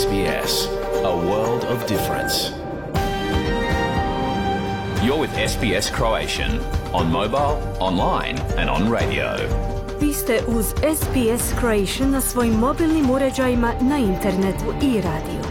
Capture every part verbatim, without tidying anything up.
S B S, a world of difference. You're with S B S Croatian on mobile, online and on radio. Vi ste uz S B S Croatian na svojim mobilnim uređajima, na internetu i radiju.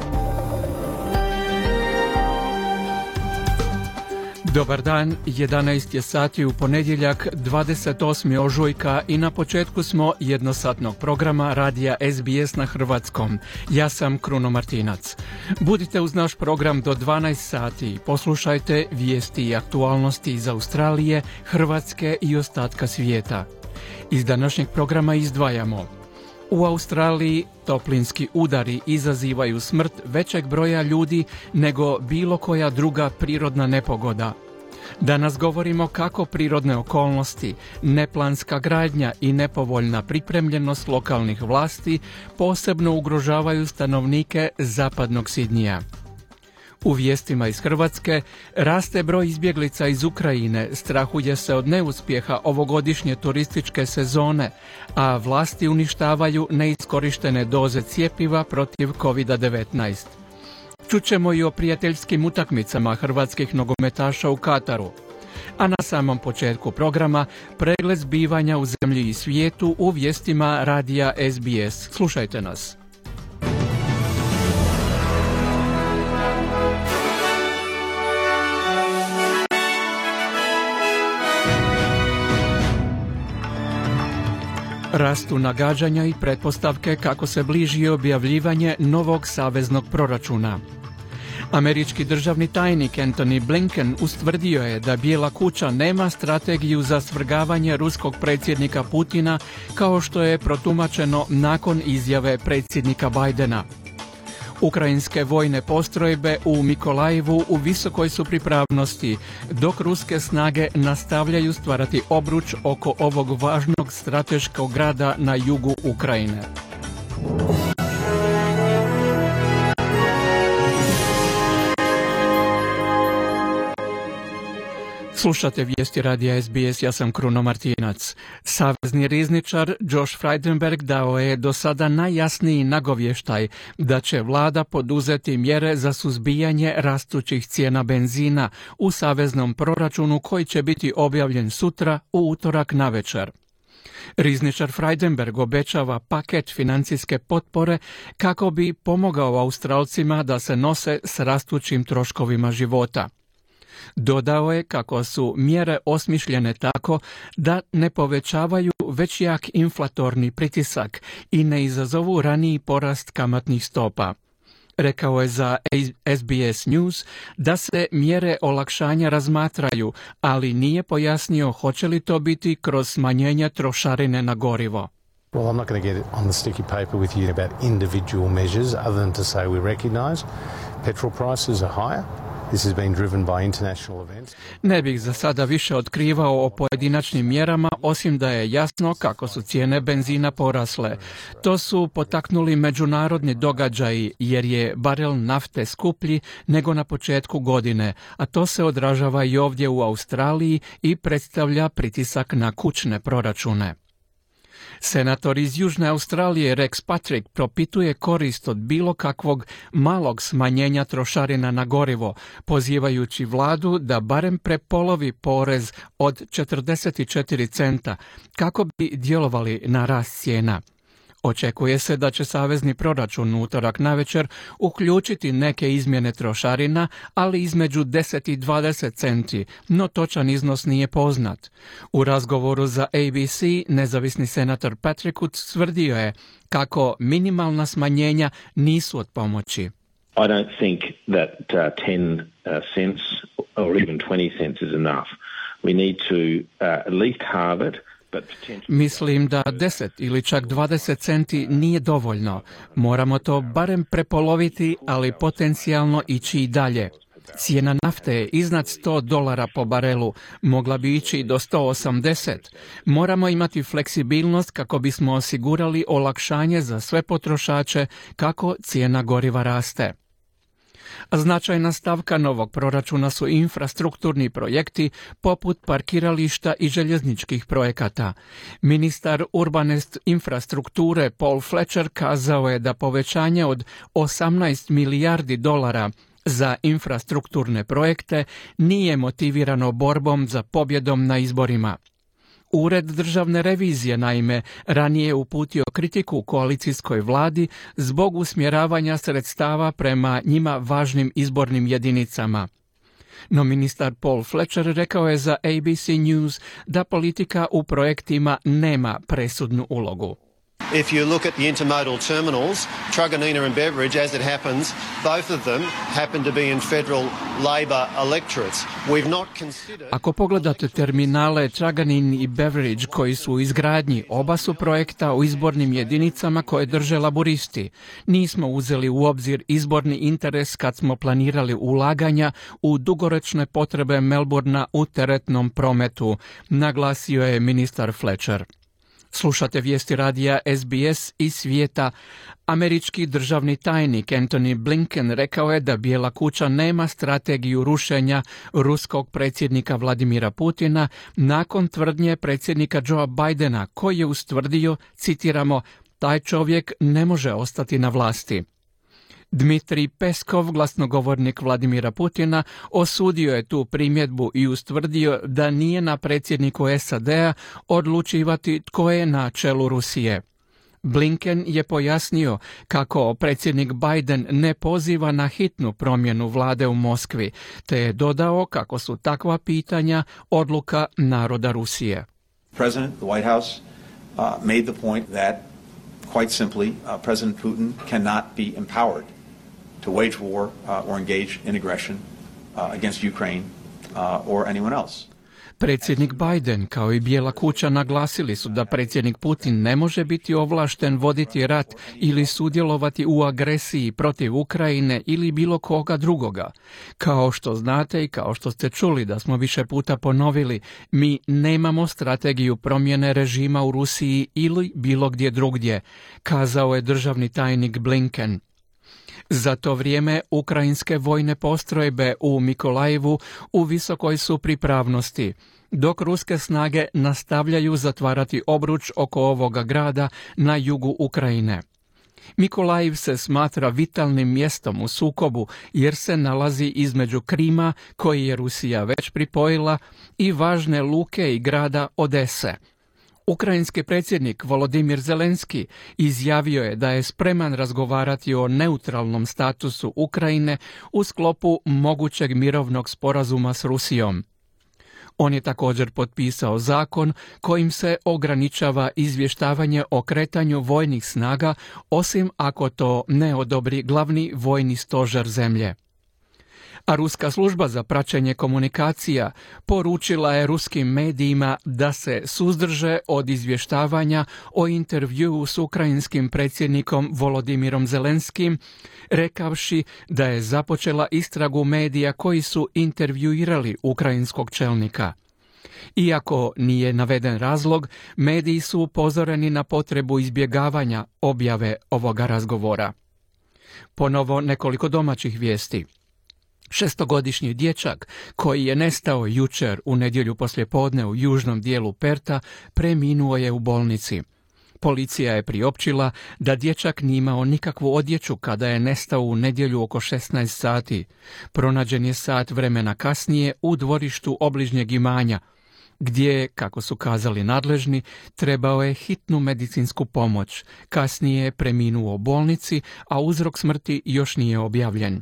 Dobar dan, jedanaest je sati u ponedjeljak, dvadeset osmi ožujka i na početku smo jednosatnog programa radija S B S na hrvatskom. Ja sam Kruno Martinac. Budite uz naš program do dvanaest sati i poslušajte vijesti i aktualnosti iz Australije, Hrvatske i ostatka svijeta. Iz današnjeg programa izdvajamo: u Australiji toplinski udari izazivaju smrt većeg broja ljudi nego bilo koja druga prirodna nepogoda. Danas govorimo kako prirodne okolnosti, neplanska gradnja i nepovoljna pripremljenost lokalnih vlasti posebno ugrožavaju stanovnike zapadnog Sidnija. U vijestima iz Hrvatske raste broj izbjeglica iz Ukrajine, strahuje se od neuspjeha ovogodišnje turističke sezone, a vlasti uništavaju neiskorištene doze cjepiva protiv kovid devetnaest. Čućemo i o prijateljskim utakmicama hrvatskih nogometaša u Kataru. A na samom početku programa pregled zbivanja u zemlji i svijetu u vijestima radija S B S. Slušajte nas. Rastu nagađanja i pretpostavke kako se bliži objavljivanje novog saveznog proračuna. Američki državni tajnik Antony Blinken ustvrdio je da Bijela kuća nema strategiju za svrgavanje ruskog predsjednika Putina, kao što je protumačeno nakon izjave predsjednika Bidena. Ukrajinske vojne postrojbe u Mikolajevu u visokoj su pripravnosti, dok ruske snage nastavljaju stvarati obruč oko ovog važnog strateškog grada na jugu Ukrajine. Slušate vijesti radija S B S, ja sam Kruno Martinac. Savezni rizničar Josh Frydenberg dao je do sada najjasniji nagovještaj da će vlada poduzeti mjere za suzbijanje rastućih cijena benzina u saveznom proračunu koji će biti objavljen sutra u utorak navečer. Rizničar Frydenberg obećava paket financijske potpore kako bi pomogao Australcima da se nose s rastućim troškovima života. Dodao je kako su mjere osmišljene tako da ne povećavaju već jak inflatorni pritisak i ne izazovu raniji porast kamatnih stopa. Rekao je za S B S News da se mjere olakšanja razmatraju, ali nije pojasnio hoće li to biti kroz smanjenje trošarine na gorivo. Well, I'm not going to get on the sticky paper with you about individual measures other than to say we recognise petrol prices are higher. This has been driven by international events. Ne bih za sada više otkrivao o pojedinačnim mjerama, osim da je jasno kako su cijene benzina porasle. To su potaknuli međunarodni događaji jer je barel nafte skuplji nego na početku godine, a to se odražava i ovdje u Australiji i predstavlja pritisak na kućne proračune. Senator iz Južne Australije Rex Patrick propituje korist od bilo kakvog malog smanjenja trošarina na gorivo, pozivajući vladu da barem prepolovi porez od četrdeset četiri centa kako bi djelovali na rast cijena. Očekuje se da će savezni proračun u utorak navečer uključiti neke izmjene trošarina, ali između deset i dvadeset centi, no točan iznos nije poznat. U razgovoru za A B C nezavisni senator Patrick tvrdio je kako minimalna smanjenja nisu od pomoći. I don't think that uh, ten uh, cents or even twenty cents is enough. We need to uh, at least halve it. Mislim da deset ili čak dvadeset centi nije dovoljno. Moramo to barem prepoloviti, ali potencijalno ići i dalje. Cijena nafte je iznad sto dolara po barelu, mogla bi ići do sto osamdeset. Moramo imati fleksibilnost kako bismo osigurali olakšanje za sve potrošače kako cijena goriva raste. Značajna stavka novog proračuna su infrastrukturni projekti poput parkirališta i željezničkih projekata. Ministar urbane infrastrukture Paul Fletcher kazao je da povećanje od osamnaest milijardi dolara za infrastrukturne projekte nije motivirano borbom za pobjedom na izborima. Ured državne revizije, naime, ranije uputio kritiku koalicijskoj vladi zbog usmjeravanja sredstava prema njima važnim izbornim jedinicama. No ministar Paul Fletcher rekao je za A B C News da politika u projektima nema presudnu ulogu. If you look at the intermodal terminals, Truganina and Beveridge, as it happens, both of them happen to be in federal Labor electorates. We've not considered... Ako pogledate terminale Truganin i Beveridge koji su u izgradnji, oba su projekta u izbornim jedinicama koje drže laburisti. Nismo uzeli u obzir izborni interes kad smo planirali ulaganja u dugoročne potrebe Melbourna u teretnom prometu, naglasio je ministar Fletcher. Slušate vijesti radija S B S iz svijeta. Američki državni tajnik Antony Blinken rekao je da Bijela kuća nema strategiju rušenja ruskog predsjednika Vladimira Putina nakon tvrdnje predsjednika Joea Bidena koji je ustvrdio, citiramo, taj čovjek ne može ostati na vlasti. Dmitrij Peskov, glasnogovornik Vladimira Putina, osudio je tu primjedbu i ustvrdio da nije na predsjedniku S A D-a odlučivati tko je na čelu Rusije. Blinken je pojasnio kako predsjednik Biden ne poziva na hitnu promjenu vlade u Moskvi, te je dodao kako su takva pitanja odluka naroda Rusije. President, the White House uh, made the point that quite simply uh, President Putin cannot be empowered to wage war uh, or engage in aggression uh, against Ukraine uh, or anyone else. Predsjednik Biden kao i Bijela kuća naglasili su da predsjednik Putin ne može biti ovlašten voditi rat ili sudjelovati u agresiji protiv Ukrajine ili bilo koga drugoga. Kao što znate i kao što ste čuli da smo više puta ponovili, mi nemamo strategiju promjene režima u Rusiji ili bilo gdje drugdje, kazao je državni tajnik Blinken. Za to vrijeme ukrajinske vojne postrojbe u Mikolajevu u visokoj su pripravnosti, dok ruske snage nastavljaju zatvarati obruč oko ovoga grada na jugu Ukrajine. Mikolajiv se smatra vitalnim mjestom u sukobu jer se nalazi između Krima, koji je Rusija već pripojila, i važne luke i grada Odese. Ukrajinski predsjednik Volodimir Zelenski izjavio je da je spreman razgovarati o neutralnom statusu Ukrajine u sklopu mogućeg mirovnog sporazuma s Rusijom. On je također potpisao zakon kojim se ograničava izvještavanje o kretanju vojnih snaga, osim ako to ne odobri glavni vojni stožer zemlje. A ruska služba za praćenje komunikacija poručila je ruskim medijima da se suzdrže od izvještavanja o intervjuu s ukrajinskim predsjednikom Volodimirom Zelenskim, rekavši da je započela istragu medija koji su intervjuirali ukrajinskog čelnika. Iako nije naveden razlog, mediji su upozoreni na potrebu izbjegavanja objave ovoga razgovora. Ponovo nekoliko domaćih vijesti. Šestogodišnji dječak koji je nestao jučer u nedjelju poslijepodne u južnom dijelu Perta preminuo je u bolnici. Policija je priopćila da dječak nije imao nikakvu odjeću kada je nestao u nedjelju oko šesnaest sati. Pronađen je sat vremena kasnije u dvorištu obližnjeg imanja, gdje, kako su kazali nadležni, trebao je hitnu medicinsku pomoć. Kasnije je preminuo u bolnici, a uzrok smrti još nije objavljen.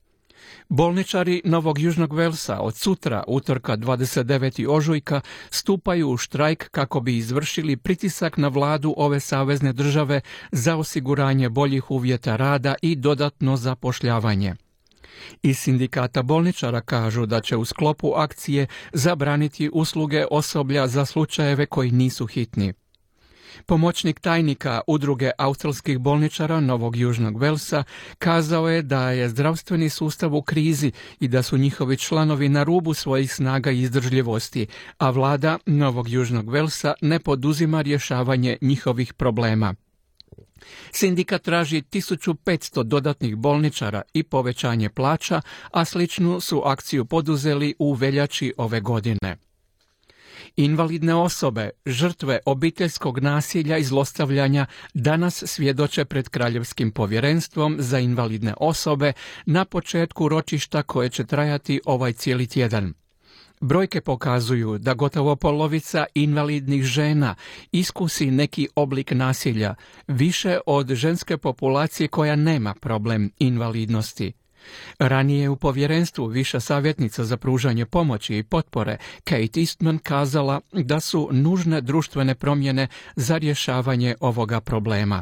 Bolničari Novog Južnog Velsa od sutra, utorka dvadeset devetog ožujka, stupaju u štrajk kako bi izvršili pritisak na vladu ove savezne države za osiguranje boljih uvjeta rada i dodatno zapošljavanje. Iz sindikata bolničara kažu da će u sklopu akcije zabraniti usluge osoblja za slučajeve koji nisu hitni. Pomoćnik tajnika Udruge australskih bolničara Novog Južnog Velsa kazao je da je zdravstveni sustav u krizi i da su njihovi članovi na rubu svojih snaga i izdržljivosti, a vlada Novog Južnog Velsa ne poduzima rješavanje njihovih problema. Sindikat traži tisuću petsto dodatnih bolničara i povećanje plaća, a sličnu su akciju poduzeli u veljači ove godine. Invalidne osobe, žrtve obiteljskog nasilja i zlostavljanja danas svjedoče pred Kraljevskim povjerenstvom za invalidne osobe na početku ročišta koje će trajati ovaj cijeli tjedan. Brojke pokazuju da gotovo polovica invalidnih žena iskusi neki oblik nasilja, više od ženske populacije koja nema problem invalidnosti. Ranije u povjerenstvu viša savjetnica za pružanje pomoći i potpore Kate Eastman kazala da su nužne društvene promjene za rješavanje ovoga problema.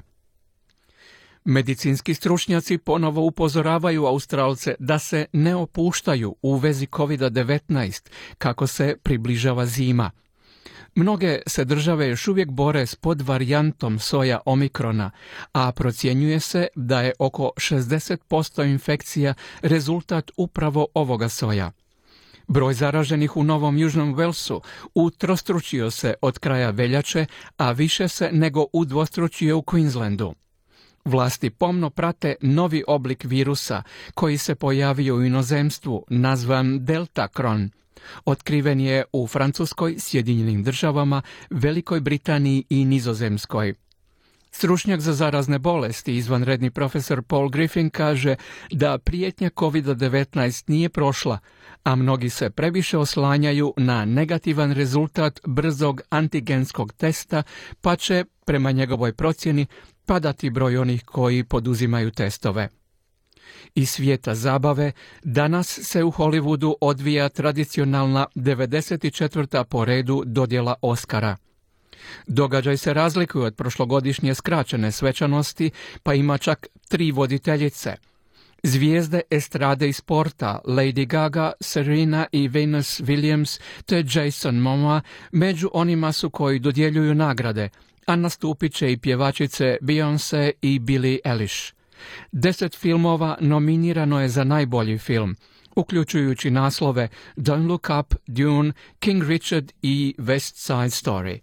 Medicinski stručnjaci ponovo upozoravaju Australce da se ne opuštaju u vezi kovid devetnaest kako se približava zima. Mnoge se države još uvijek bore s podvarijantom soja omikrona, a procjenjuje se da je oko šezdeset posto infekcija rezultat upravo ovoga soja. Broj zaraženih u Novom Južnom Walesu utrostručio se od kraja veljače, a više se nego udvostručio u Queenslandu. Vlasti pomno prate novi oblik virusa koji se pojavio u inozemstvu, nazvan Delta Kron. Otkriven je u Francuskoj, Sjedinjenim državama, Velikoj Britaniji i Nizozemskoj. Stručnjak za zarazne bolesti, izvanredni profesor Paul Griffin, kaže da prijetnja kovid devetnaest nije prošla, a mnogi se previše oslanjaju na negativan rezultat brzog antigenskog testa, pa će, prema njegovoj procjeni, padati broj onih koji poduzimaju testove. Iz svijeta zabave, danas se u Hollywoodu odvija tradicionalna devedeset četvrta po redu dodjela Oscara. Događaj se razlikuje od prošlogodišnje skraćene svečanosti, pa ima čak tri voditeljice. Zvijezde estrade i sporta Lady Gaga, Serena i Venus Williams te Jason Momoa među onima su koji dodjeljuju nagrade, a nastupit će i pjevačice Beyoncé i Billie Eilish. Deset filmova nominirano je za najbolji film, uključujući naslove Don't Look Up, Dune, King Richard i West Side Story.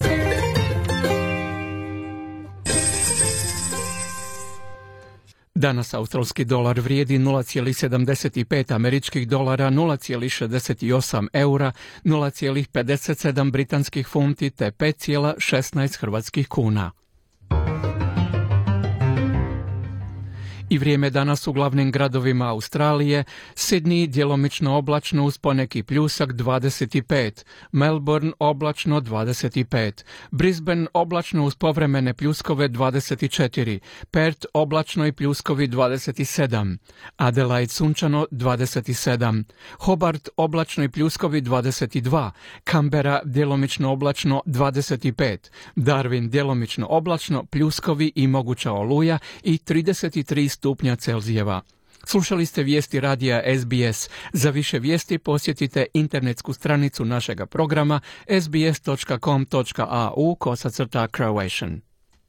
Danas australski dolar vrijedi nula zarez sedamdeset pet američkih dolara, nula zarez šezdeset osam eura, nula zarez pedeset sedam britanskih funti te pet zarez šesnaest hrvatskih kuna. I vrijeme danas u glavnim gradovima Australije: Sydney djelomično oblačno uz poneki pljusak dvadeset pet, Melbourne oblačno dvadeset pet, Brisbane oblačno uz povremene pljuskove dvadeset četiri, Perth oblačno i pljuskovi dvadeset sedam, Adelaide sunčano dvadeset sedam, Hobart oblačno i pljuskovi dvadeset dva, Canberra djelomično oblačno dvadeset pet, Darwin djelomično oblačno, pljuskovi i moguća oluja i trideset tri stupnja Celzijeva. Slušali ste vijesti radija S B S. Za više vijesti posjetite internetsku stranicu našega programa s b s dot com dot a u kosacrta Croatian.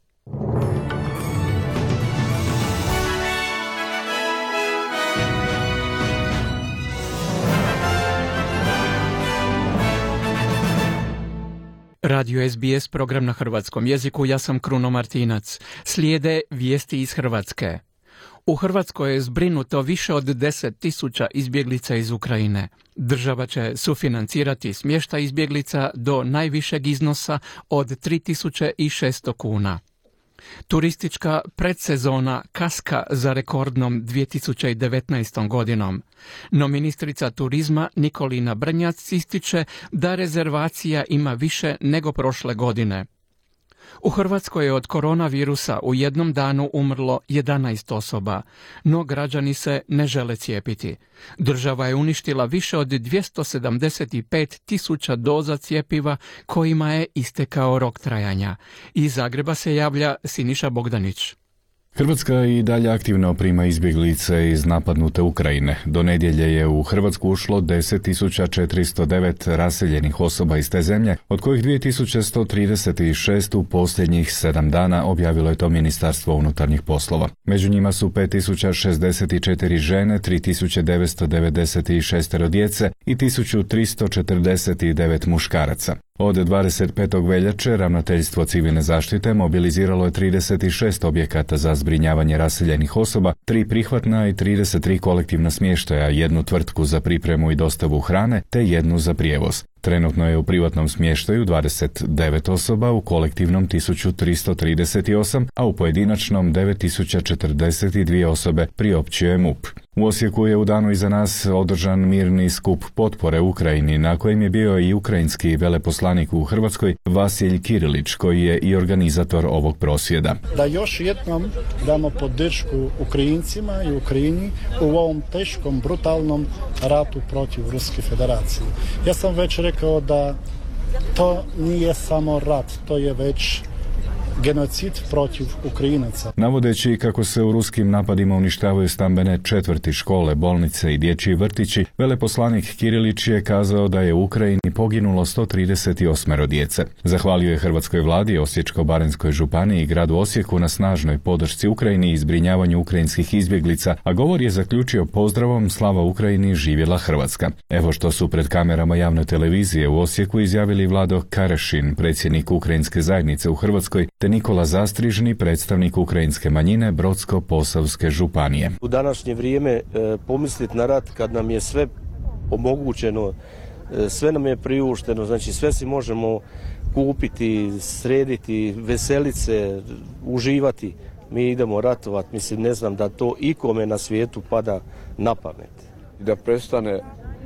Radio S B S, program na hrvatskom jeziku, ja sam Kruno Martinac. Slijede vijesti iz Hrvatske. U Hrvatskoj je zbrinuto više od deset tisuća izbjeglica iz Ukrajine. Država će sufinancirati smještaj izbjeglica do najvišeg iznosa od tri tisuće šesto kuna. Turistička predsezona kaska za rekordnom dvije tisuće devetnaestom godinom. No ministrica turizma Nikolina Brnjac ističe da rezervacija ima više nego prošle godine. U Hrvatskoj je od koronavirusa u jednom danu umrlo jedanaest osoba, no građani se ne žele cijepiti. Država je uništila više od dvjesto sedamdeset pet tisuća doza cjepiva kojima je istekao rok trajanja. Iz Zagreba se javlja Siniša Bogdanić. Hrvatska i dalje aktivno prima izbjeglice iz napadnute Ukrajine. Do nedjelje je u Hrvatsku ušlo deset tisuća četiristo devet raseljenih osoba iz te zemlje, od kojih dvije tisuće sto trideset šest u posljednjih sedam dana, objavilo je to Ministarstvo unutarnjih poslova. Među njima su pet tisuća šezdeset četiri žene, tri tisuće devetsto devedeset šest djece i tisuću tristo četrdeset devet muškaraca. Od dvadeset petog veljače Ravnateljstvo civilne zaštite mobiliziralo je trideset šest objekata za zbrinjavanje raseljenih osoba, tri prihvatna i trideset tri kolektivna smještaja, jednu tvrtku za pripremu i dostavu hrane te jednu za prijevoz. Trenutno je u privatnom smještaju dvadeset devet osoba, u kolektivnom tisuću tristo trideset osam, a u pojedinačnom devet tisuća četrdeset dvije osobe, priopćio je MUP. U Osijeku je u danu iza nas održan mirni skup potpore Ukrajini, na kojem je bio i ukrajinski veleposlanik u Hrvatskoj Vasilj Kirilić, koji je i organizator ovog prosvjeda. Da još jednom damo podršku Ukrajincima i Ukrajini u ovom teškom, brutalnom ratu protiv Ruske federacije. Ja sam već rekao da to nije samo rat, to je već genocid protiv Ukrajinaca. Navodeći kako se u ruskim napadima uništavaju stambene četvrti, škole, bolnice i dječji vrtići, veleposlanik Kirilić je kazao da je u Ukrajini poginulo sto trideset osam djece. Zahvalio je hrvatskoj vladi, Osječko-baranjskoj županiji i gradu Osijeku na snažnoj podršci Ukrajini i zbrinjavanju ukrajinskih izbjeglica, a govor je zaključio pozdravom Slava Ukrajini, živjela Hrvatska. Evo što su pred kamerama javne televizije u Osijeku izjavili Vlado Karešin, predsjednik ukrajinske zajednice u Hrvatskoj, te Nikola Zastrižni, predstavnik ukrajinske manjine Brodsko-posavske županije. U današnje vrijeme e, pomisliti na rat kad nam je sve omogućeno, e, sve nam je priušteno, znači sve si možemo kupiti, srediti, veseliti se, uživati. Mi idemo ratovati, mislim ne znam da to ikome na svijetu pada na pamet. Da prestane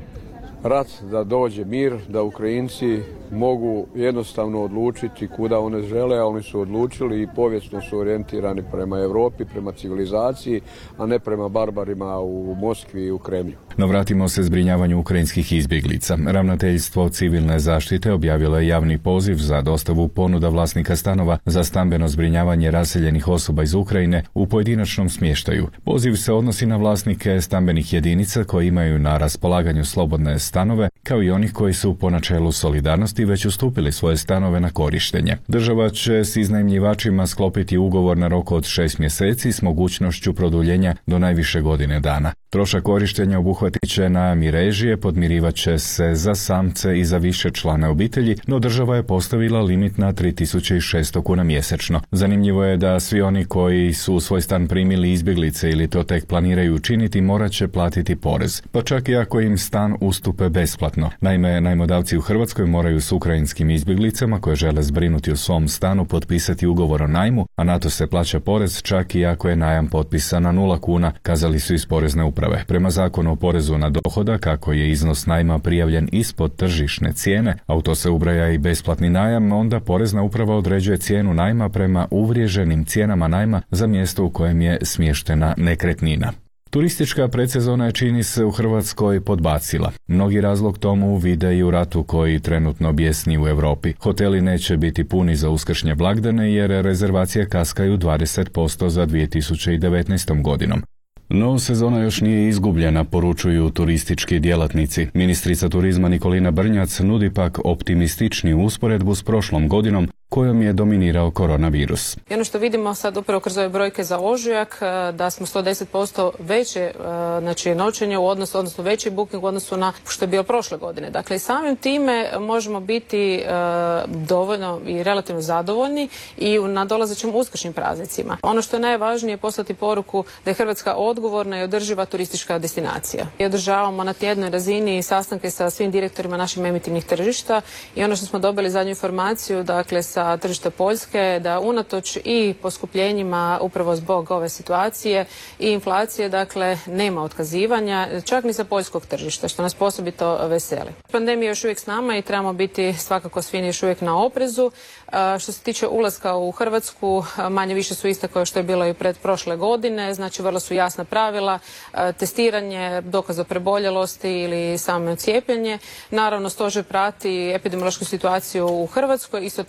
rat, da dođe mir, da Ukrajinci mogu jednostavno odlučiti kuda one žele, a oni su odlučili i povijesno su orijentirani prema Europi, prema civilizaciji, a ne prema barbarima u Moskvi i u Kremlju. No vratimo se zbrinjavanju ukrajinskih izbjeglica. Ravnateljstvo civilne zaštite objavilo je javni poziv za dostavu ponuda vlasnika stanova za stambeno zbrinjavanje raseljenih osoba iz Ukrajine u pojedinačnom smještaju. Poziv se odnosi na vlasnike stambenih jedinica koji imaju na raspolaganju slobodne stanove, kao i onih koji su po načelu solidarnosti već ustupili svoje stanove na korištenje. Država će s iznajmljivačima sklopiti ugovor na rok od šest mjeseci s mogućnošću produljenja do najviše godine dana. Trošak korištenja obuhvatit će najam i režije, podmirivat će se za samce i za više člana obitelji, no država je postavila limit na tri tisuće šesto kuna mjesečno. Zanimljivo je da svi oni koji su u svoj stan primili izbjeglice ili to tek planiraju učiniti morat će platiti porez, pa čak i ako im stan ustupe besplatno. Naime, najmodavci u Hrvatskoj moraju s ukrajinskim izbjeglicama koje žele zbrinuti u svom stanu potpisati ugovor o najmu, a na to se plaća porez čak i ako je najam potpisan na nula kuna, kazali su iz porezne uprave. Prema zakonu o porezu na dohodak, kako je iznos najma prijavljen ispod tržišne cijene, a u to se ubraja i besplatni najam, onda porezna uprava određuje cijenu najma prema uvriježenim cijenama najma za mjesto u kojem je smještena nekretnina. Turistička predsezona je, čini se, u Hrvatskoj podbacila. Mnogi razlog tomu vide i u ratu koji trenutno bjesni u Europi. Hoteli neće biti puni za uskršnje blagdane jer rezervacije kaskaju dvadeset posto za dvije tisuće devetnaestom godinom. No, sezona još nije izgubljena, poručuju turistički djelatnici. Ministrica turizma Nikolina Brnjac nudi pak optimističniju usporedbu s prošlom godinom kojom je dominirao koronavirus. I ono što vidimo sad upravo kroz ove brojke za ožujak, da smo sto deset posto veće znači, noćenje u odnosu, odnosno veći booking u odnosu na što je bilo prošle godine. Dakle, i samim time možemo biti uh, dovoljno i relativno zadovoljni i u nadolazećim uskršnjim praznicima. Ono što je najvažnije je poslati poruku da je Hrvatska odgovorna i održiva turistička destinacija. I održavamo na tjednoj razini sastanke sa svim direktorima naših emitivnih tržišta i ono što smo dobili zadnju informaciju, dakle, sa tržišta Poljske, da unatoč i poskupljenjima upravo zbog ove situacije i inflacije, dakle, nema otkazivanja, čak ni sa poljskog tržišta, što nas posebito veseli. Pandemija je još uvijek s nama i trebamo biti svakako svi još uvijek na oprezu. Što se tiče ulaska u Hrvatsku, manje više su iste kao što je bilo i pred prošle godine, znači vrlo su jasna pravila, testiranje, dokaz o preboljelosti ili samo cijepljenje. Naravno, stožer prati epidemiološku situaciju u Hrvatskoj, isto tako i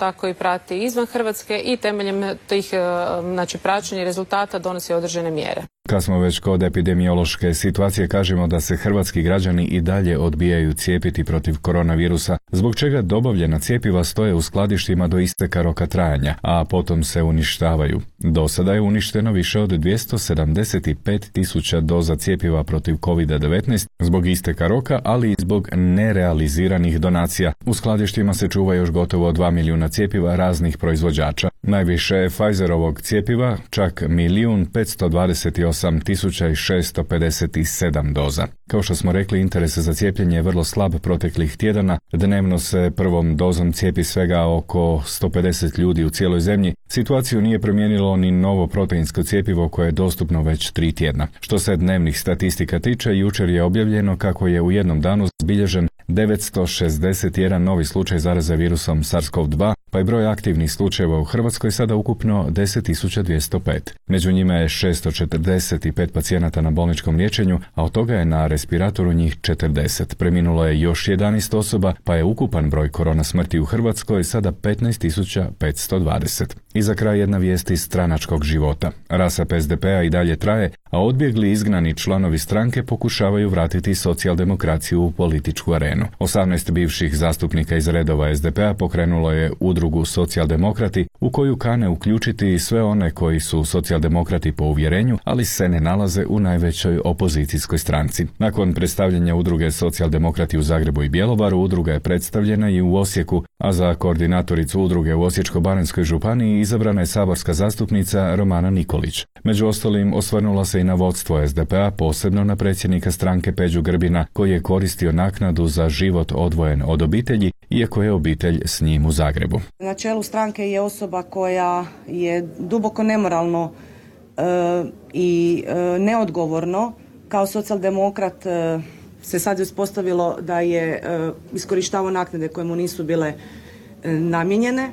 prati izvan Hrvatske i temeljem tih znači, praćenja rezultata donosi određene mjere. Kad smo već kod epidemiološke situacije, kažemo da se hrvatski građani i dalje odbijaju cijepiti protiv koronavirusa, zbog čega dobavljena cjepiva stoje u skladištima do isteka roka trajanja, a potom se uništavaju. Do sada je uništeno više od dvjesto sedamdeset pet tisuća doza cjepiva protiv kovid devetnaest zbog isteka roka, ali i zbog nerealiziranih donacija. U skladištima se čuva još gotovo dva milijuna cjepiva raznih proizvođača. Najviše je Pfizerovog cjepiva, čak milijun petsto dvadeset osam tisuća šeststo pedeset sedam doza. Kao što smo rekli, interes za cijepljenje je vrlo slab proteklih tjedana. Dnevno se prvom dozom cijepi svega oko sto pedeset ljudi u cijeloj zemlji. Situaciju nije promijenilo ni novo proteinsko cjepivo koje je dostupno već tri tjedna. Što se dnevnih statistika tiče, jučer je objavljeno kako je u jednom danu zabilježen devetsto šezdeset jedan novi slučaj zaraze virusom SARS-CoV dva, pa je broj aktivnih slučajeva u Hrvatskoj sada ukupno deset tisuća dvjesto pet. Među njima je šesto četrdeset pet pacijenata na bolničkom liječenju, a od toga je na respiratoru njih četrdeset. Preminulo je još jedanaest osoba, pa je ukupan broj korona smrti u Hrvatskoj sada petnaest tisuća petsto dvadeset. I za kraj jedna vijest iz stranačkog života. Rasap es de pe a i dalje traje, a odbjegli izgnani članovi stranke pokušavaju vratiti socijaldemokraciju u političku arenu. osamnaest bivših zastupnika iz redova es de pe a pokrenulo je udrugu Socijaldemokrati, u koju kane uključiti sve one koji su socijaldemokrati po uvjerenju, ali se ne nalaze u najvećoj opozicijskoj stranci. Nakon predstavljanja udruge Socijaldemokrati u Zagrebu i Bjelovaru, udruga je predstavljena i u Osijeku, a za koordinatoricu udruge u Osječko-baranjskoj županiji izabrana je saborska zastupnica Romana Nikolić. Među ostalim osvrnula se i na vodstvo es de pe a, posebno na predsjednika stranke Peđu Grbina, koji je koristio naknadu za život odvojen od obitelji, iako je obitelj s njim u Zagrebu. Na čelu stranke je osoba koja je duboko nemoralno e, i e, neodgovorno kao socijaldemokrat e, se sad uspostavilo da je e, iskorištavao naknade koje mu nisu bile e, namijenjene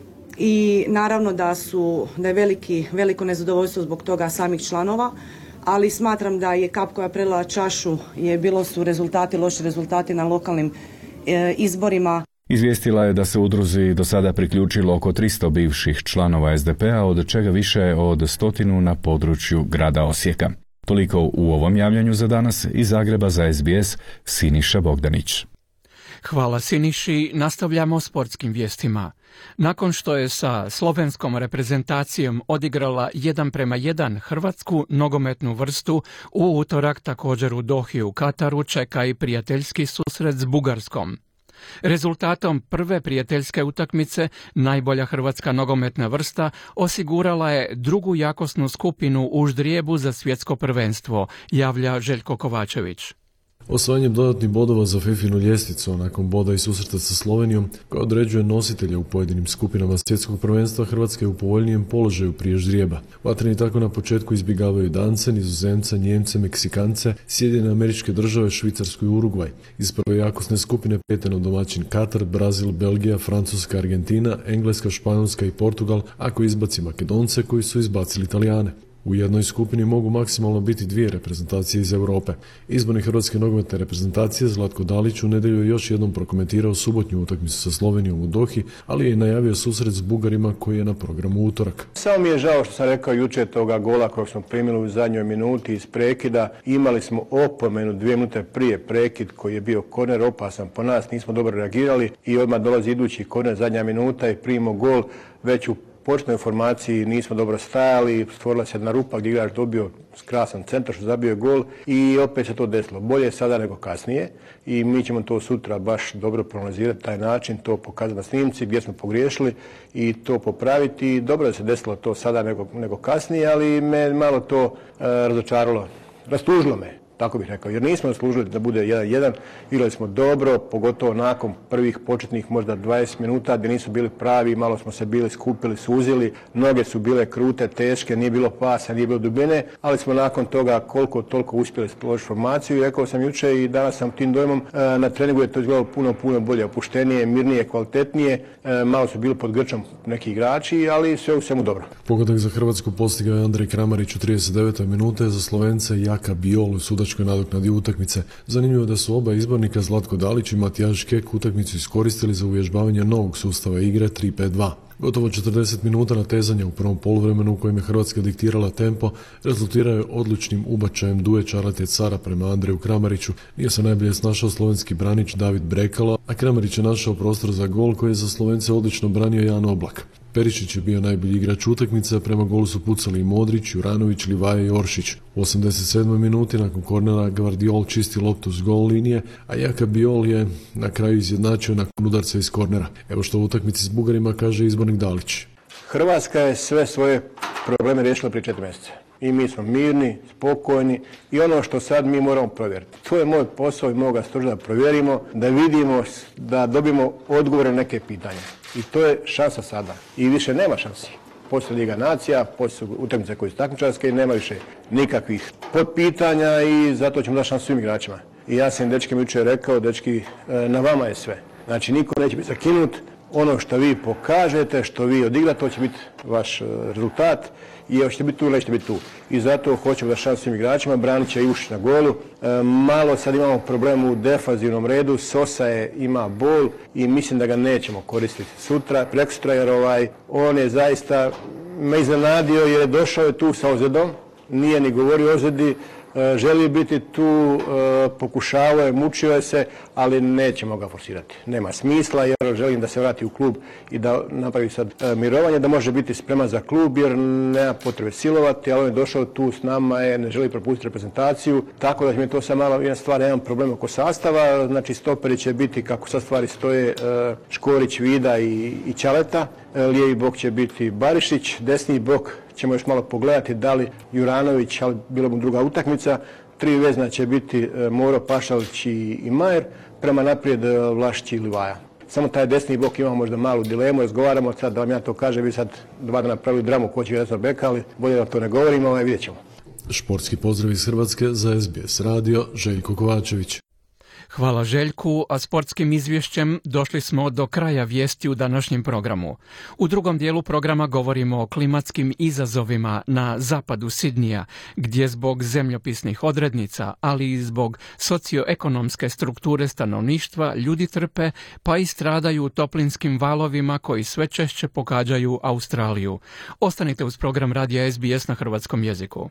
i naravno da su da je veliki, veliko nezadovoljstvo zbog toga samih članova, ali smatram da je kap koja prelila čašu je bilo su rezultati, loši rezultati na lokalnim e, izborima. Izvijestila je da se udruzi do sada priključilo oko tristo bivših članova es de pe a, od čega više od stotinu na području grada Osijeka. Toliko u ovom javljanju za danas. Iz Zagreba za es be es, Siniša Bogdanić. Hvala Siniši, nastavljamo sportskim vijestima. Nakon što je sa slovenskom reprezentacijom odigrala jedan prema jedan hrvatsku nogometnu vrstu, u utorak također u Dohi u Kataru čeka i prijateljski susret s Bugarskom. Rezultatom prve prijateljske utakmice najbolja hrvatska nogometna vrsta osigurala je drugu jakosnu skupinu u ždrijebu za svjetsko prvenstvo, javlja Željko Kovačević. Osvajanjem dodatnih bodova za fifinu ljestvicu nakon boda i susreta sa Slovenijom, koja određuje nositelja u pojedinim skupinama svjetskog prvenstva, Hrvatska je u povoljnijem položaju prije ždrijeba. Vatreni tako na početku izbjegavaju Dance, Nizozemca, Njemce, Meksikance, Sjedinjene Američke Države, Švicarsku i Urugvaj. Iz prve jakosne skupine peteno domaćin Katar, Brazil, Belgija, Francuska, Argentina, Engleska, Španjolska i Portugal, ako izbaci Makedonce koji su izbacili Italijane. U jednoj skupini mogu maksimalno biti dvije reprezentacije iz Europe. Izbornik hrvatske nogometne reprezentacije Zlatko Dalić u nedjelju je još jednom prokomentirao subotnju utakmicu sa Slovenijom u Dohi, ali je najavio susret s Bugarima koji je na programu utorak. Samo mi je žao što sam rekao jučer toga gola kojeg smo primili u zadnjoj minuti iz prekida. Imali smo opomenu dvije minute prije prekid koji je bio korner opasan po nas, nismo dobro reagirali i odmah dolazi idući korner, zadnja minuta i primimo gol već u početnoj formaciji, nismo dobro stajali, stvorila se jedna rupa gdje igrač dobio krasan centar što zabio gol i opet se to desilo. Bolje je sada nego kasnije i mi ćemo to sutra baš dobro proanalizirati taj način, to pokazati na snimci gdje smo pogriješili i to popraviti. Dobro da se desilo to sada nego, nego kasnije, ali me malo to uh, razočaralo, rastužilo me. Tako bih rekao, jer nismo zaslužili da bude jedan jedan, igrali smo dobro, pogotovo nakon prvih početnih možda dvadeset minuta gdje nisu bili pravi, malo smo se bili skupili, suzili, noge su bile krute, teške, nije bilo pasa, nije bilo dubine, ali smo nakon toga koliko toliko uspjeli složiti formaciju i rekao sam jučer i danas sam tim dojmom na treningu je to izgledalo puno, puno bolje, opuštenije, mirnije, kvalitetnije, malo su bili pod grčom neki igrači, ali sve u svemu dobro. Pogodak za Hrvatsku postigao je Andrej Kramarić u trideset devetoj minute, za Slovence Jaka Biol u sudačkoj nadoknadi utakmice. Zanimljivo da su oba izbornika Zlatko Dalić i Matijaš Kek utakmicu iskoristili za uvježbavanje novog sustava igre tri pet dva. Gotovo četrdeset minuta natezanja u prvom poluvremenu u kojem je Hrvatska diktirala tempo rezultirao je odličnim ubačajem duje Čarlete Cara prema Andreju Kramariću. Nije se najbolje snašao slovenski branič David Brekalo, a Kramarić je našao prostor za gol koji je za Slovence odlično branio Jan Oblak. Perišić je bio najbolji igrač utakmice, a prema golu su pucali i Modrić, Juranović, Livaja i Oršić. U osamdeset sedmoj minuti nakon kornera Gvardiol čisti loptu s gol linije, a Jaka Biol je na kraju izjednačio nakon udarca iz kornera. Evo što u utakmici s Bugarima kaže izbornik Dalić. Hrvatska je sve svoje probleme riješila prije četiri mjeseca. I mi smo mirni, spokojni i ono što sad mi moramo provjeriti. To je moj posao i moga stožera da provjerimo, da vidimo, da dobijemo odgovore na neke pitanja. I to je šansa sada. I više nema šansi. Poslije Liga nacija, poslije utakmice koje su takmičarske i nema više nikakvih potpitanja i zato ćemo dati šansu svim igračima. I ja sam dečkim jučer rekao, dečki, na vama je sve. Znači niko neće biti zakinut. Ono što vi pokažete, što vi odigrate, to će biti vaš rezultat i hoćete biti tu ili nećete biti tu. I zato hoćemo da šansu svim igračima, branit će i Ušić na golu. E, malo sad imamo problem u defanzivnom redu, Sosa je, ima bol i mislim da ga nećemo koristiti sutra, prekosutra, jer ovaj, on je zaista me iznenadio jer je došao je tu sa ozljedom, nije ni govorio o ozljedi, e, želi biti tu, e, pokušavao je, mučio je se, ali nećemo ga forsirati. Nema smisla jer želim da se vrati u klub i da napravi sad e, mirovanje, da može biti spreman za klub jer nema potrebe silovati, ali on je došao tu s nama, je, ne želi propustiti reprezentaciju, tako da će mi to sad malo jedna stvar, nemam problem oko sastava, znači stoperi će biti kako sad stvari stoje e, Škorić, Vida i, i Ćaleta, e, lijevi bok će biti Barišić, desni bok ćemo još malo pogledati da li Juranović, ali bilo bi druga utakmica, tri vezna će biti Moro, Pašalić i, i Majer, prema naprijed Vlašić i Livaja. Samo taj desni bok ima možda malu dilemu, razgovaramo sad da vam ja to kažem, vi sad dva dana napravili dramu ko će desno beka, ali bolje da to ne govorimo, ovaj vidjet ćemo. Športski pozdrav iz Hrvatske za S B S radio, Željko Kovačević. Hvala Željku, a sportskim izvješćem došli smo do kraja vijesti u današnjem programu. U drugom dijelu programa govorimo o klimatskim izazovima na zapadu Sidnija, gdje zbog zemljopisnih odrednica, ali i zbog socioekonomske strukture stanovništva ljudi trpe, pa i stradaju toplinskim valovima koji sve češće pogađaju Australiju. Ostanite uz program radija S B S na hrvatskom jeziku.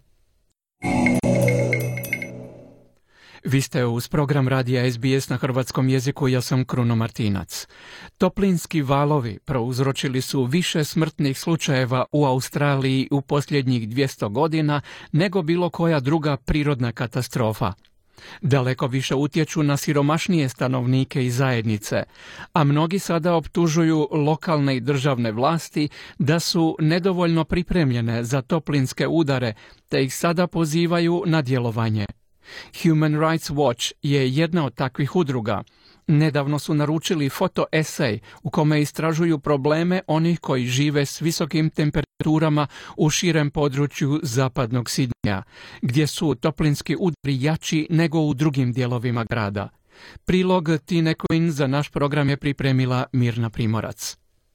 Vi ste uz program radija S B S na hrvatskom jeziku, ja sam Kruno Martinac. Toplinski valovi prouzročili su više smrtnih slučajeva u Australiji u posljednjih dvjesto godina nego bilo koja druga prirodna katastrofa. Daleko više utječu na siromašnije stanovnike i zajednice, a mnogi sada optužuju lokalne i državne vlasti da su nedovoljno pripremljene za toplinske udare, te ih sada pozivaju na djelovanje. Human Rights Watch je jedna od takvih udruga. Nedavno su naručili fotoesej u kome istražuju probleme onih koji žive s visokim temperaturama u širem području zapadnog Sidnija, gdje su toplinski udari jači nego u drugim dijelovima grada. Prilog Tine Quinn za naš program je pripremila Mirna Primorac.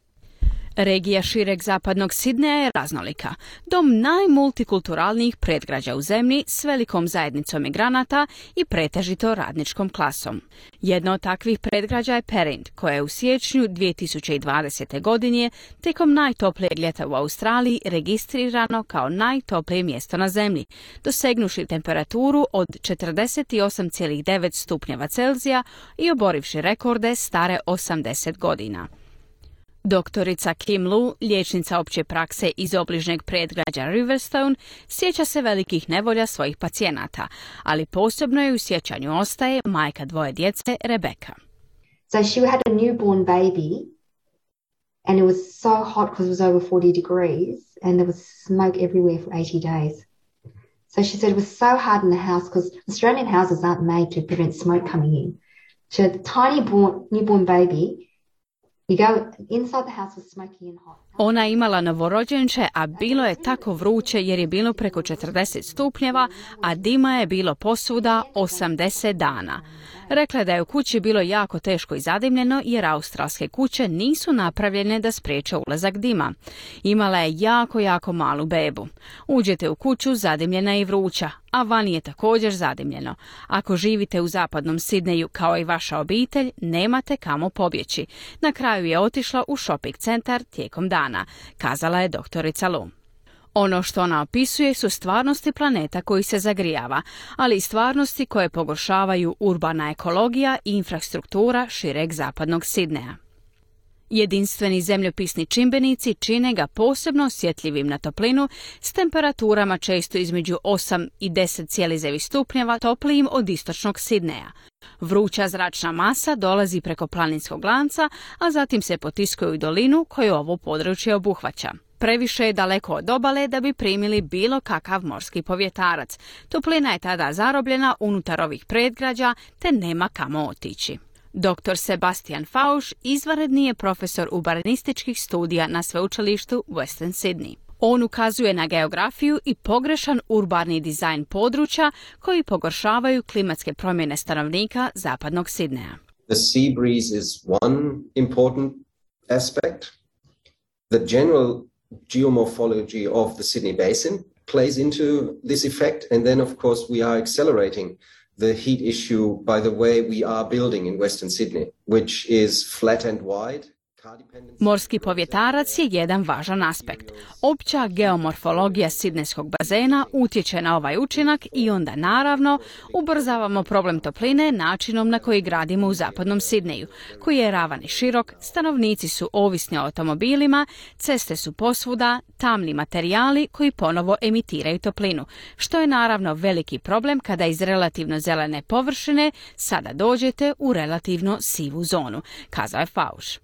Regija šireg zapadnog Sidneja je raznolika, dom najmultikulturalnijih predgrađa u zemlji s velikom zajednicom migranata i pretežito radničkom klasom. Jedno od takvih predgrađa je Perint, koje je u siječnju dvije tisuće dvadesete godine tijekom najtoplijeg ljeta u Australiji registrirano kao najtoplije mjesto na zemlji, dosegnuši temperaturu od četrdeset osam zarez devet stupnjeva Celzija i oborivši rekorde stare osamdeset godina. Doktorica Kim Lu, liječnica opće prakse iz obližnjeg predgrađa Riverstone, sjeća se velikih nevolja svojih pacijenata, ali posebno je u sjećanju ostaje majka dvoje djece, Rebeka. So she had a newborn baby and it was so hot because it was over forty degrees and there was smoke everywhere for eighty days. So she said it was so hard in the house because Australian houses aren't made to prevent smoke coming in. She had a tiny born, newborn baby. You go inside the house was smoky and hot. Ona je imala novorođenče, a bilo je tako vruće jer je bilo preko četrdeset stupnjeva, a dima je bilo posvuda osamdeset dana. Rekla je da je u kući bilo jako teško i zadimljeno jer australske kuće nisu napravljene da spriječe ulazak dima. Imala je jako, jako malu bebu. Uđete u kuću, zadimljena je i vruća, a vani je također zadimljeno. Ako živite u zapadnom Sidneju kao i vaša obitelj, nemate kamo pobjeći. Na kraju je otišla u shopping centar tijekom dana. dana, kazala je doktorica Lu. Ono što ona opisuje su stvarnosti planeta koji se zagrijava, ali i stvarnosti koje pogoršavaju urbana ekologija i infrastruktura šireg zapadnog Sidneja. Jedinstveni zemljopisni čimbenici čine ga posebno osjetljivim na toplinu s temperaturama često između osam i deset cijelih stupnjeva toplijim od istočnog Sidneja. Vruća zračna masa dolazi preko planinskog lanca, a zatim se potiskuje u dolinu koju ovo područje obuhvaća. Previše je daleko od obale da bi primili bilo kakav morski povjetarac. Toplina je tada zarobljena unutar ovih predgrađa te nema kamo otići. doktor Sebastian Fausch izvanredni je profesor urbanističkih studija na sveučilištu Western Sydney. On ukazuje na geografiju i pogrešan urbani dizajn područja koji pogoršavaju klimatske promjene stanovnika zapadnog Sidneja. The sea breeze is one important aspect. The general geomorphology of the Sydney Basin plays into this effect, and then of course we are accelerating the heat issue by the way we are building in Western Sydney, which is flat and wide. Morski povjetarac je jedan važan aspekt. Opća geomorfologija sidnejskog bazena utječe na ovaj učinak i onda naravno ubrzavamo problem topline načinom na koji gradimo u zapadnom Sidneju, koji je ravan i širok, stanovnici su ovisni o automobilima, ceste su posvuda, tamni materijali koji ponovo emitiraju toplinu, što je naravno veliki problem kada iz relativno zelene površine sada dođete u relativno sivu zonu, kazao je Fausch.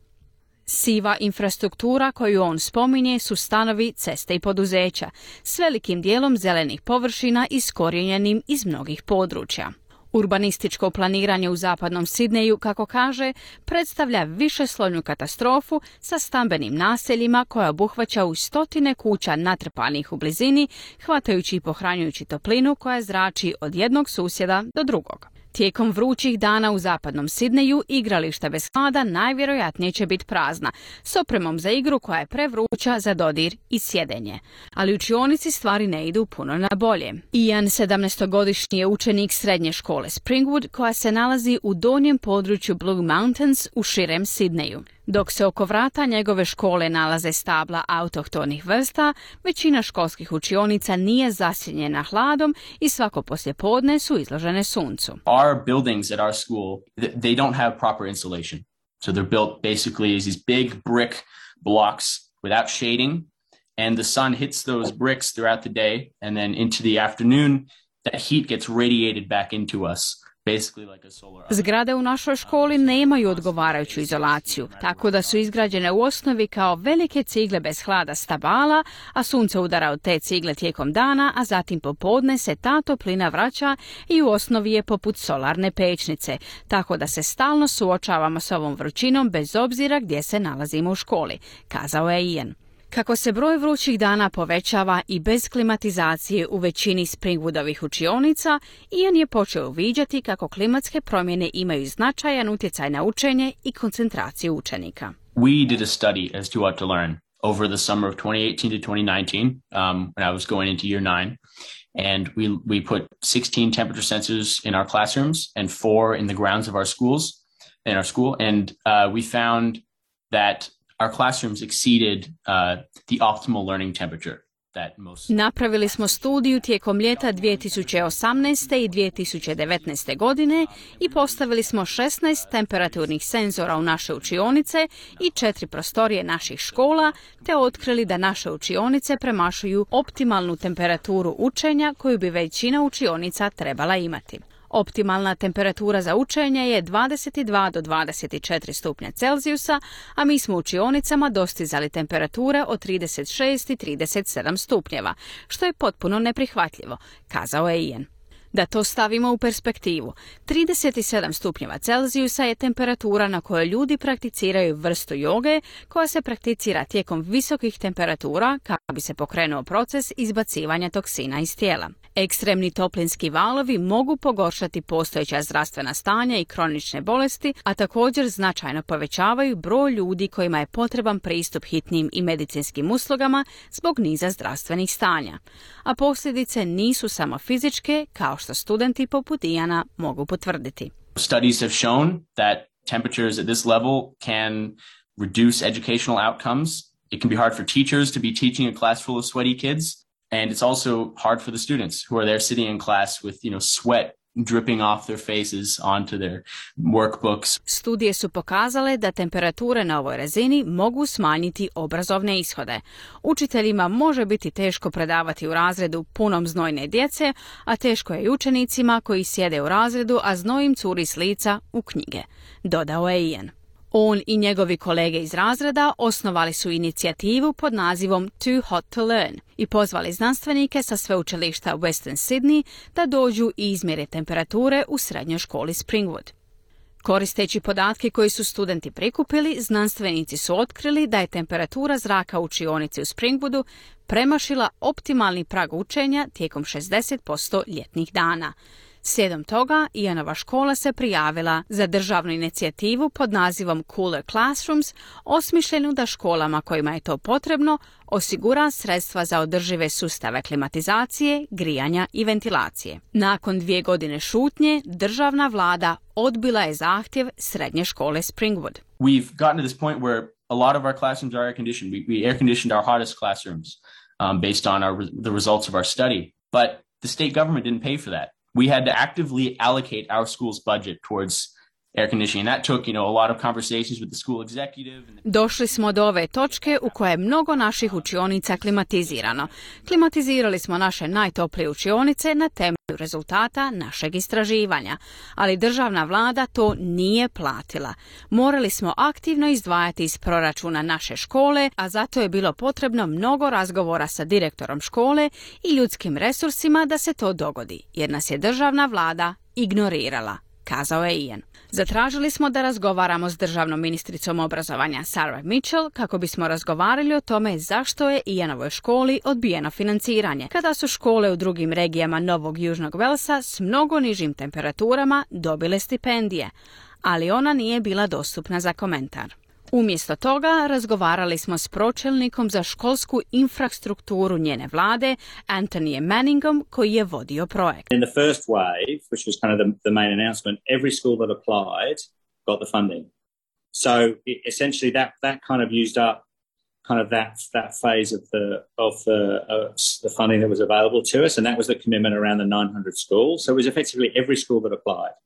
Siva infrastruktura koju on spominje su stanovi, ceste i poduzeća, s velikim dijelom zelenih površina iskorijenjenim iz mnogih područja. Urbanističko planiranje u zapadnom Sidneju, kako kaže, predstavlja višeslojnu katastrofu sa stambenim naseljima koja obuhvaća u stotine kuća natrpanih u blizini, hvatajući i pohranjujući toplinu koja zrači od jednog susjeda do drugog. Tijekom vrućih dana u zapadnom Sidneju igrališta bez hlada najvjerojatnije će biti prazna, s opremom za igru koja je prevruća za dodir i sjedenje. Ali u učionici stvari ne idu puno na bolje. Ian, sedamnaestogodišnji je učenik srednje škole Springwood koja se nalazi u donjem području Blue Mountains u širem Sidneju. Dok se oko vrata njegove škole nalaze stabla autohtonih vrsta, većina školskih učionica nije zasjenjena hladom i svako poslijepodne su izložene suncu. Our buildings at our school, they don't have proper insulation. So they're built basically as these big brick blocks without shading, and the sun hits those bricks throughout the day, and then into the afternoon, that heat gets radiated back into us. Zgrade u našoj školi nemaju odgovarajuću izolaciju, tako da su izgrađene u osnovi kao velike cigle bez hlada stabala, a sunce udara od te cigle tijekom dana, a zatim popodne se ta toplina vraća i u osnovi je poput solarne pećnice, tako da se stalno suočavamo s ovom vrućinom bez obzira gdje se nalazimo u školi, kazao je Ian. Kako se broj vrućih dana povećava i bez klimatizacije u većini Springwoodovih učionica, Ian je počeo uviđati kako klimatske promjene imaju značajan utjecaj na učenje i koncentraciju učenika. We did a study as to what to learn over the summer of twenty eighteen to twenty nineteen, um, when I was going into year nine. And we, we put sixteen temperature sensors in our classrooms and four in the grounds of our schools, in our school. And uh, we found that our classrooms exceeded uh, the optimal learning temperature. Napravili smo studiju tijekom ljeta dvije tisuće osamnaeste. i dvije tisuće devetnaeste. godine i postavili smo šesnaest temperaturnih senzora u naše učionice i četiri prostorije naših škola, te otkrili da naše učionice premašuju optimalnu temperaturu učenja koju bi većina učionica trebala imati. Optimalna temperatura za učenje je dvadeset dva do dvadeset četiri stupnja Celzijusa, a mi smo u učionicama dostizali temperature od trideset šest i trideset sedam stupnjeva, što je potpuno neprihvatljivo, kazao je Ian. Da to stavimo u perspektivu, trideset sedam stupnjeva Celzijusa je temperatura na kojoj ljudi prakticiraju vrstu joge koja se prakticira tijekom visokih temperatura kako bi se pokrenuo proces izbacivanja toksina iz tijela. Ekstremni toplinski valovi mogu pogoršati postojeća zdravstvena stanja i kronične bolesti, a također značajno povećavaju broj ljudi kojima je potreban pristup hitnim i medicinskim uslugama zbog niza zdravstvenih stanja. A posljedice nisu samo fizičke, kao što studenti poput Iana mogu potvrditi. Studies have shown that temperatures at this level can reduce educational outcomes It can be hard for teachers to be teaching a class full of sweaty kids, and it's also hard for the students who are there sitting in class with, you know, sweat dripping off their faces onto their workbooks. Studije su pokazale da temperature na ovoj razini mogu smanjiti obrazovne ishode. Učiteljima može biti teško predavati u razredu punom znojne djece, a teško je i učenicima koji sjede u razredu, a znoj im curi s lica u knjige, dodao je Ian. On i njegovi kolege iz razreda osnovali su inicijativu pod nazivom Too Hot to Learn i pozvali znanstvenike sa sveučilišta Western Sydney da dođu i izmjere temperature u srednjoj školi Springwood. Koristeći podatke koji su studenti prikupili, znanstvenici su otkrili da je temperatura zraka u učionici u Springwoodu premašila optimalni prag učenja tijekom šezdeset posto ljetnih dana. Slijedom toga, Ianova škola se prijavila za državnu inicijativu pod nazivom Cooler Classrooms, osmišljenu da školama kojima je to potrebno osigura sredstva za održive sustave klimatizacije, grijanja i ventilacije. Nakon dvije godine šutnje, državna vlada odbila je zahtjev srednje škole Springwood. We've gotten to this point where a lot of our classrooms are air conditioned. We, we air conditioned our hottest classrooms um, based on our, the results of our study. But the state government didn't pay for that. We had to actively allocate our school's budget towards air conditioning. And that took, you know, a lot of conversations with the school executive. Došli smo do ove točke u kojoj je mnogo naših učionica klimatizirano. Klimatizirali smo naše najtoplije učionice na temelju rezultata našeg istraživanja, ali državna vlada to nije platila. Morali smo aktivno izdvajati iz proračuna naše škole, a zato je bilo potrebno mnogo razgovora sa direktorom škole i ljudskim resursima da se to dogodi, jer nas je državna vlada ignorirala, kazao je Ian. Zatražili smo da razgovaramo s državnom ministricom obrazovanja Sarah Mitchell kako bismo razgovarali o tome zašto je Ianovoj školi odbijeno financiranje, kada su škole u drugim regijama Novog Južnog Velsa s mnogo nižim temperaturama dobile stipendije, ali ona nije bila dostupna za komentar. Umjesto toga razgovarali smo s pročelnikom za školsku infrastrukturu njene vlade, Anthonyem Manningom, koji je vodio projekt. In the first wave, which was kind of the, the main announcement, every school that applied got the funding. So it, essentially that that kind of used up kind of that that phase of the of the uh, the funding that was available to us, and that was the commitment around the nine hundred schools. So it was effectively every school that applied.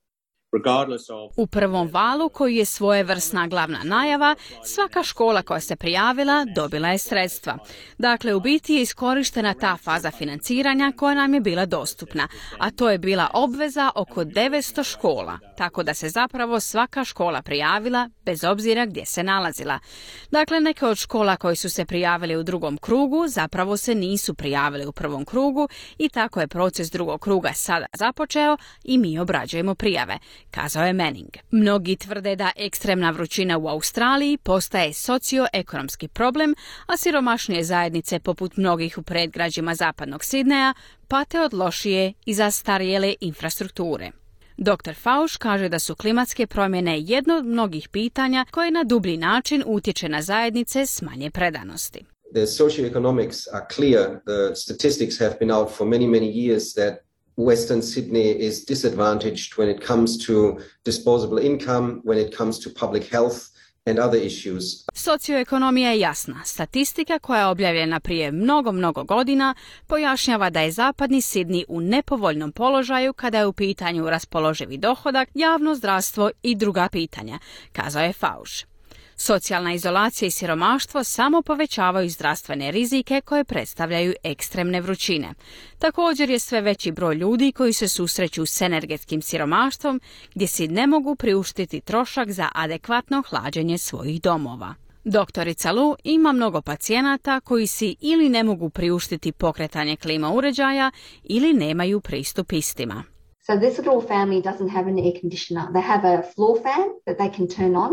U prvom valu, koji je svojevrsna glavna najava, svaka škola koja se prijavila dobila je sredstva. Dakle, u biti je iskorištena ta faza financiranja koja nam je bila dostupna, a to je bila obveza oko devetsto škola, tako da se zapravo svaka škola prijavila bez obzira gdje se nalazila. Dakle, neke od škola koji su se prijavili u drugom krugu zapravo se nisu prijavili u prvom krugu i tako je proces drugog kruga sada započeo i mi obrađujemo prijave, kazao je Manning. Mnogi tvrde da ekstremna vrućina u Australiji postaje socioekonomski problem, a siromašnije zajednice poput mnogih u predgrađima zapadnog Sidneja pate od lošije i zastarjele infrastrukture. doktor Fausch kaže da su klimatske promjene jedno od mnogih pitanja koje na dublji način utječe na zajednice s manje predanosti. The socioeconomics are clear. The statistics have been out for many, many years that Western Sydney is disadvantaged when it comes to disposable income, when it comes to public health and other issues. Socioekonomija je jasna. Statistika koja je objavljena prije mnogo, mnogo godina pojašnjava da je zapadni Sidney u nepovoljnom položaju kada je u pitanju raspoloživi dohodak, javno zdravstvo i druga pitanja, kazao je Fausch. Socijalna izolacija i siromaštvo samo povećavaju zdravstvene rizike koje predstavljaju ekstremne vrućine. Također je sve veći broj ljudi koji se susreću s energetskim siromaštvom gdje si ne mogu priuštiti trošak za adekvatno hlađenje svojih domova. Doktorica Lu ima mnogo pacijenata koji si ili ne mogu priuštiti pokretanje klima uređaja ili nemaju pristup istima. So this little family doesn't have an air conditioner. They have a floor fan that they can turn on.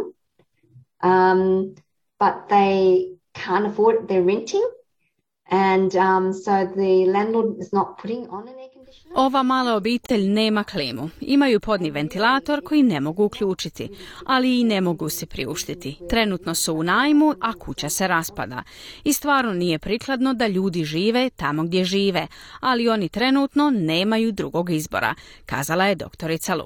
Um, but they can't afford it. They're renting, and um, so the landlord is not putting on an air conditioner. Ova mala obitelj nema klimu. Imaju podni ventilator koji ne mogu uključiti, ali i ne mogu se priuštiti. Trenutno su u najmu, a kuća se raspada. I stvarno nije prikladno da ljudi žive tamo gdje žive, ali oni trenutno nemaju drugog izbora, kazala je doktorica Lu.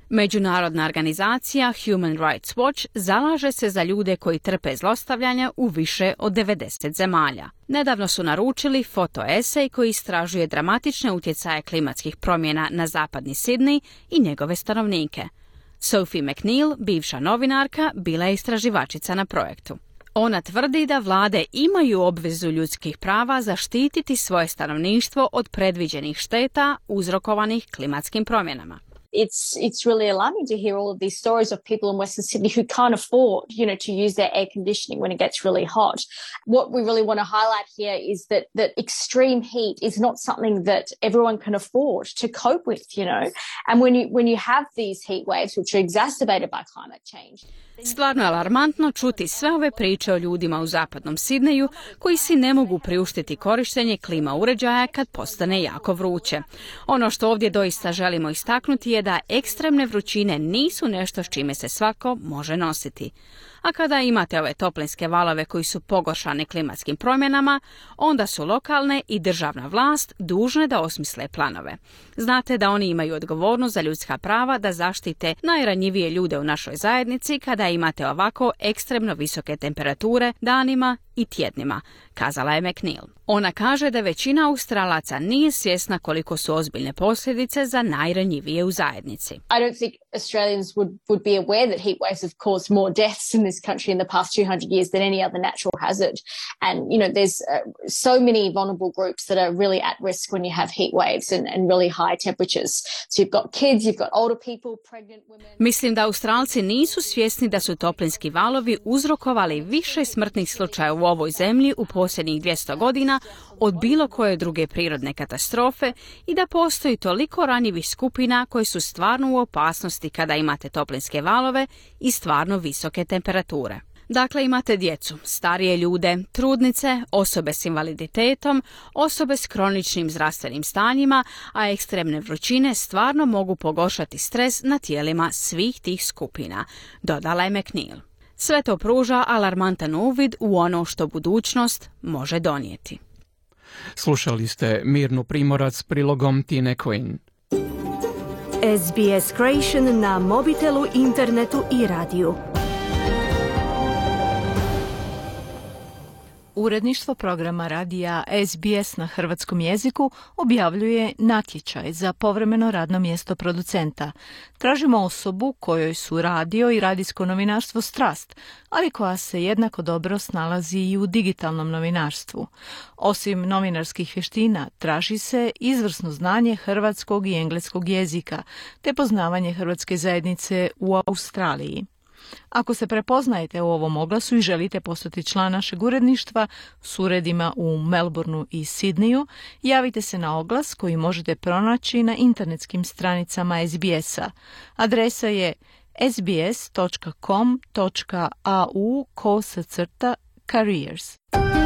Međunarodna organizacija Human Rights Watch zalaže se za ljude koji trpe zlostavljanja u više od devedeset zemalja. Nedavno su naručili fotoesej koji istražuje dramatične utjecaje klimatskih promjena na zapadni Sidney i njegove stanovnike. Sophie McNeil, bivša novinarka, bila je istraživačica na projektu. Ona tvrdi da vlade imaju obvezu ljudskih prava zaštititi svoje stanovništvo od predviđenih šteta uzrokovanih klimatskim promjenama. It's it's really alarming to hear all of these stories of people in Western Sydney who can't afford, you know, to use their air conditioning when it gets really hot. What we really want to highlight here is that that extreme heat is not something that everyone can afford to cope with, you know. And when you when you have these heat waves which are exacerbated by climate change. Stvarno je alarmantno čuti sve ove priče o ljudima u zapadnom Sidneju koji si ne mogu priuštiti korištenje klima uređaja kad postane jako vruće. Ono što ovdje doista želimo istaknuti je da ekstremne vrućine nisu nešto s čime se svako može nositi. A kada imate ove toplinske valove koji su pogoršane klimatskim promjenama, onda su lokalne i državna vlast dužne da osmisle planove. Znate da oni imaju odgovornost za ljudska prava da zaštite najranjivije ljude u našoj zajednici kada imate ovako ekstremno visoke temperature danima i tjednima, kazala je McNeil. Ona kaže da većina Australaca nije svjesna koliko su ozbiljne posljedice za najranjivije u zajednici. I don't think Australians would, would be aware that heat waves have caused more deaths in this country in the past two hundred years than any other natural hazard. And, you know, there's uh, so many vulnerable groups that are really at risk when you have heat waves and, and really high temperatures. So you've got kids, you've got older people, pregnant women. Mislim da Australci nisu svjesni da su toplinski valovi uzrokovali više smrtnih slučaja u ovoj zemlji u posljednjih dvjesto godina od bilo koje druge prirodne katastrofe i da postoji toliko ranjivih skupina koji su stvarno u opasnosti kada imate toplinske valove i stvarno visoke temperature. Dakle, imate djecu, starije ljude, trudnice, osobe s invaliditetom, osobe s kroničnim zdravstvenim stanjima, a ekstremne vrućine stvarno mogu pogoršati stres na tijelima svih tih skupina, dodala je McNeil. Sve to pruža alarmantan uvid u ono što budućnost može donijeti. Slušali ste Mirnu Primorac s prilogom Tine Quinn. S B S Creation na mobitelu, internetu i radiju. Uredništvo programa radija S B S na hrvatskom jeziku objavljuje natječaj za povremeno radno mjesto producenta. Tražimo osobu kojoj su radio i radijsko novinarstvo strast, ali koja se jednako dobro snalazi i u digitalnom novinarstvu. Osim novinarskih vještina, traži se izvrsno znanje hrvatskog i engleskog jezika, te poznavanje hrvatske zajednice u Australiji. Ako se prepoznajete u ovom oglasu i želite postati član našeg uredništva s uredima u Melbourneu i Sidneyu, javite se na oglas koji možete pronaći na internetskim stranicama S B S-a. Adresa je sbs.com.au kosacrta careers.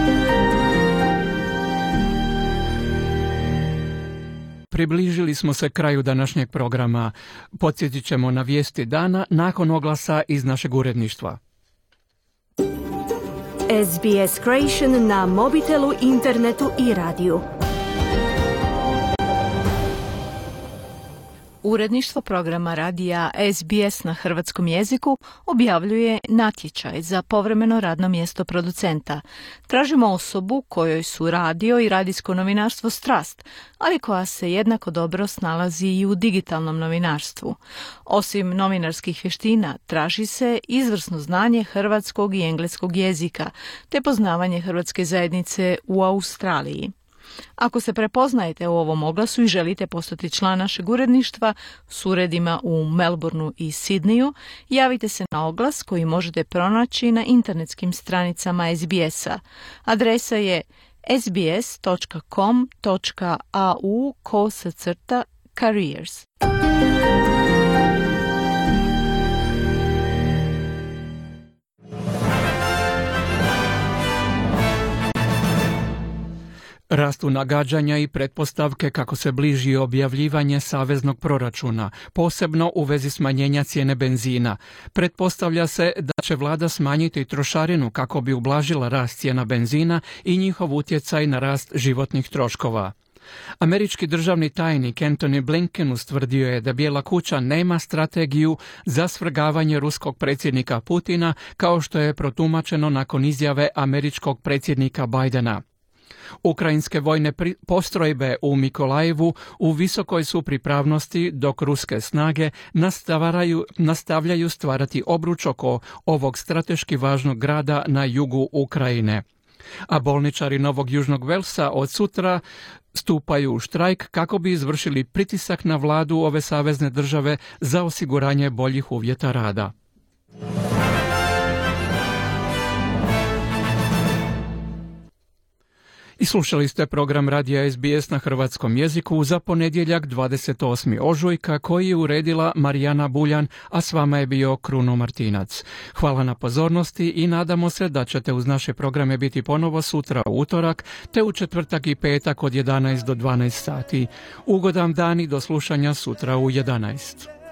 Približili smo se kraju današnjeg programa. Podsjetit ćemo na vijesti dana nakon oglasa iz našeg uredništva. S B S Creation na mobitelu, internetu i radiju. Uredništvo programa radija S B S na hrvatskom jeziku objavljuje natječaj za povremeno radno mjesto producenta. Tražimo osobu kojoj su radio i radijsko novinarstvo strast, ali koja se jednako dobro snalazi i u digitalnom novinarstvu. Osim novinarskih vještina, traži se izvrsno znanje hrvatskog i engleskog jezika, te poznavanje hrvatske zajednice u Australiji. Ako se prepoznajete u ovom oglasu i želite postati član našeg uredništva s uredima u Melbourneu i Sidneyu, javite se na oglas koji možete pronaći na internetskim stranicama S B S-a. Adresa je sbs.com.au kosacrta careers. Rastu nagađanja i pretpostavke kako se bliži objavljivanje saveznog proračuna, posebno u vezi smanjenja cijene benzina. Pretpostavlja se da će vlada smanjiti trošarinu kako bi ublažila rast cijena benzina i njihov utjecaj na rast životnih troškova. Američki državni tajnik Antony Blinken ustvrdio je da Bijela kuća nema strategiju za svrgavanje ruskog predsjednika Putina, kao što je protumačeno nakon izjave američkog predsjednika Bidena. Ukrajinske vojne postrojbe u Mikolajevu u visokoj su pripravnosti, dok ruske snage nastavljaju stvarati obruč oko ovog strateški važnog grada na jugu Ukrajine. A bolničari Novog Južnog Velsa od sutra stupaju u štrajk kako bi izvršili pritisak na vladu ove savezne države za osiguranje boljih uvjeta rada. I slušali ste program radija S B S na hrvatskom jeziku za ponedjeljak dvadeset osmog ožujka koji je uredila Marijana Buljan, a s vama je bio Kruno Martinac. Hvala na pozornosti i nadamo se da ćete uz naše programe biti ponovo sutra u utorak, te u četvrtak i petak od jedanaest do dvanaest sati. Ugodan dan i do slušanja sutra u jedanaest.